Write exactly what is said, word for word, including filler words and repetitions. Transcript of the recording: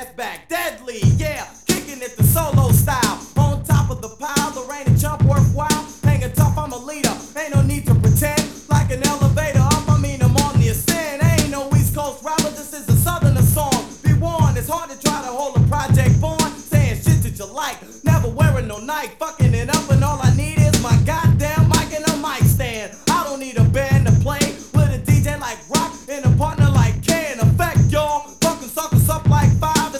back, deadly, yeah, kicking it the solo style. On top of the pile, the rain and jump worthwhile. Hanging tough, I'm a leader, ain't no need to pretend. Like an elevator up, I mean I'm on the ascent. Ain't no East Coast rapper, this is a Southerner song. Be warned, it's hard to try to hold a project on. Saying shit that you like, never wearing no night, fucking